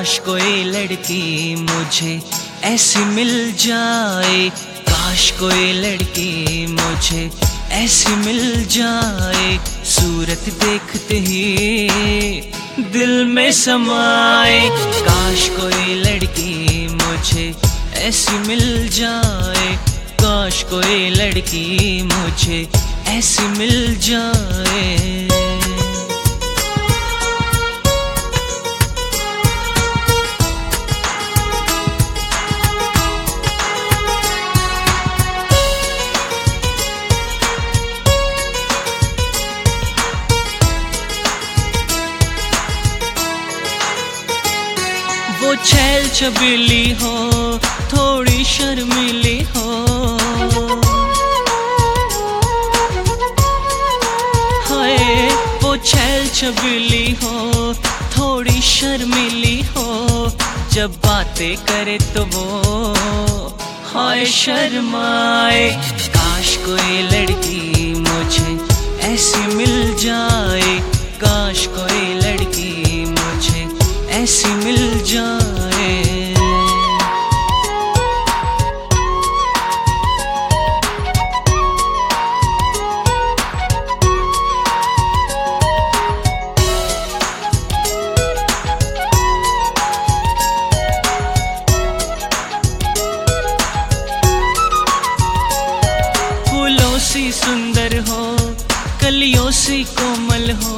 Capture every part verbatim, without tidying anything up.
काश कोई लड़की मुझे ऐसी मिल जाए, काश कोई लड़की मुझे ऐसी मिल जाए, सूरत देखते ही दिल में समाए। काश कोई लड़की मुझे ऐसी मिल जाए, काश कोई लड़की मुझे ऐसी मिल जाए। वो छैल छबीली हो, थोड़ी शर्मीली हो, हाय वो छैल छबीली हो, थोड़ी शर्मीली हो, जब बातें करे तो वो हाय शर्माए। काश कोई लड़की मुझे ऐसी मिल जाए, काश कोई लड़की मुझे ऐसी मिल जाए। फूलों सी सुंदर हो, कलियों सी कोमल हो,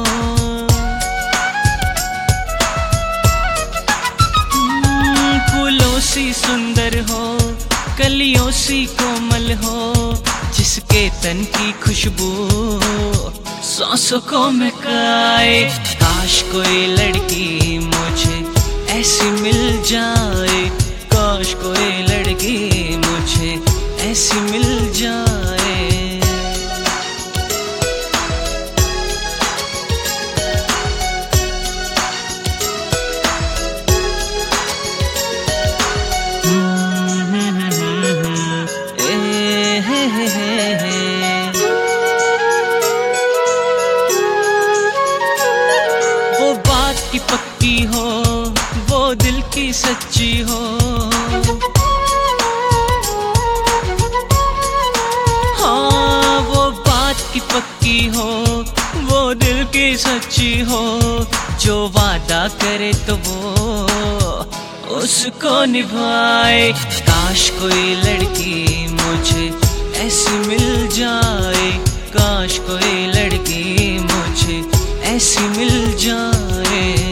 सी सुंदर हो, कलियों सी कोमल हो, जिसके तन की खुशबू सांसों को महकाए। काश कोई लड़की मुझे ऐसी मिल जाए, काश कोई लड़की मुझे ऐसी मिल जाए। वो बात की पक्की हो, वो दिल की सच्ची हो, हाँ वो बात की पक्की हो, वो दिल की सच्ची हो, जो वादा करे तो वो उसको निभाए। काश कोई लड़की मुझे ऐसी मिल जाए, काश कोई लड़की मुझे ऐसी मिल जाए।